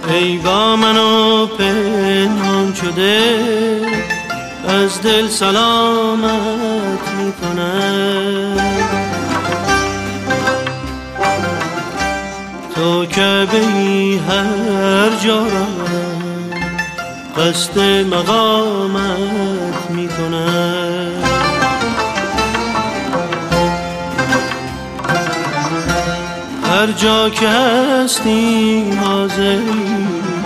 ای با منو پنهان شده از دل سلامت میکنم. تو که بی هر جا روم قصد مقامت میکنم. هر جا که هستی حاضری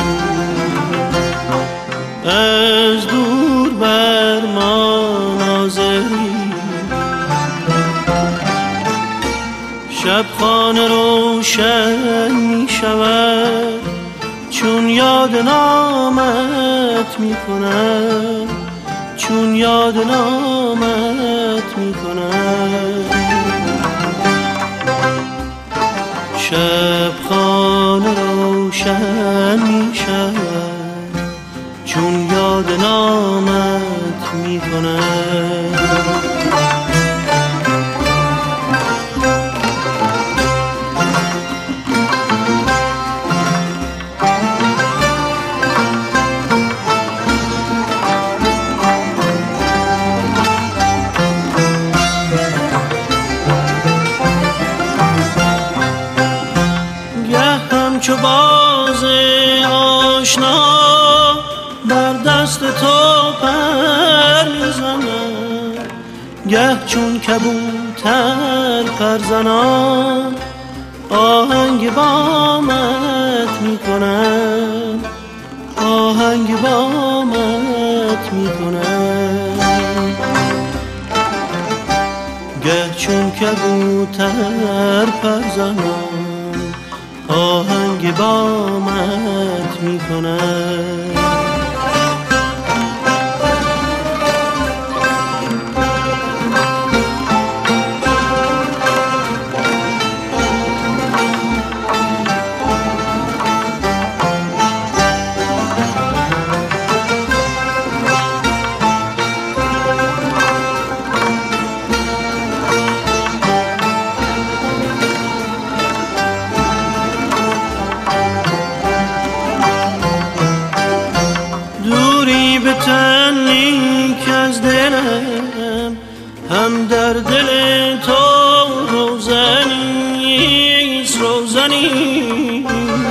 از دور بر ما ناظری. شب خانه روشن می شود چون یاد نامت می کنم، چون یاد نامت می کنم. شب خانه روشن می شود چون یاد نامت می کنم. چو باز آشنا بر دست تو پر میزنم، گه چون کبوتر پرزنان آهنگ بامت میکنم، آهنگ بامت میکنم. گه چون کبوتر پرزنان آهنگ بامت میکنم. به تنی که از دلم هم در دل تو روزنیست، روزنیست.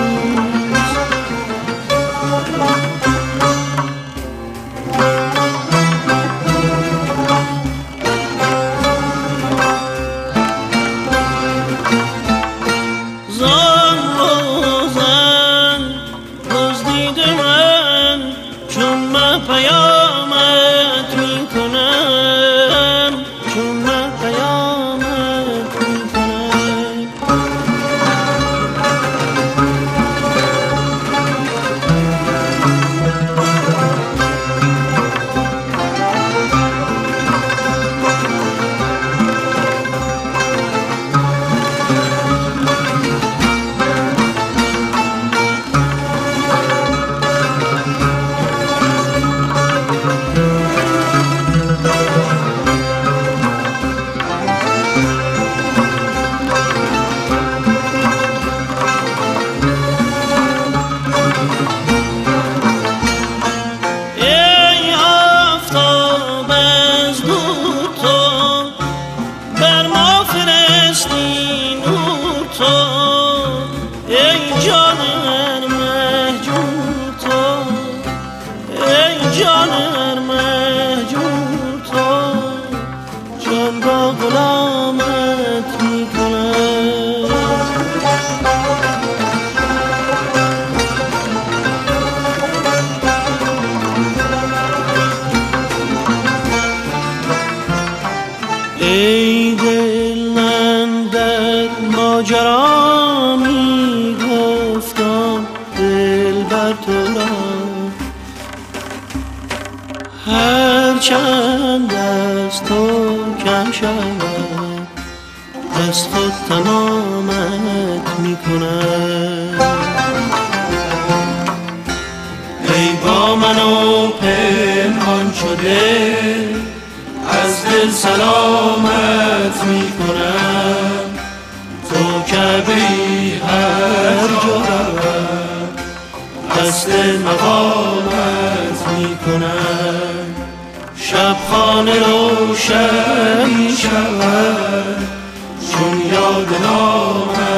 زان روزن دزدیده من چون من پیامت میکنم، چون من پیامت میکنم. ای جان مهجور تو، ای جان مهجور تو، جان را غلامت میکنم. ای دل من در ماجرا می گفتم دل بر تو را، هر چند از تو کم شود از خود تمامت می کنم. ای با منو پنهان شده از دل سلامت می کنم. تو که بی هر جا روم دست مقامت می کنم. شب خانه روشن می شود چون یاد نامت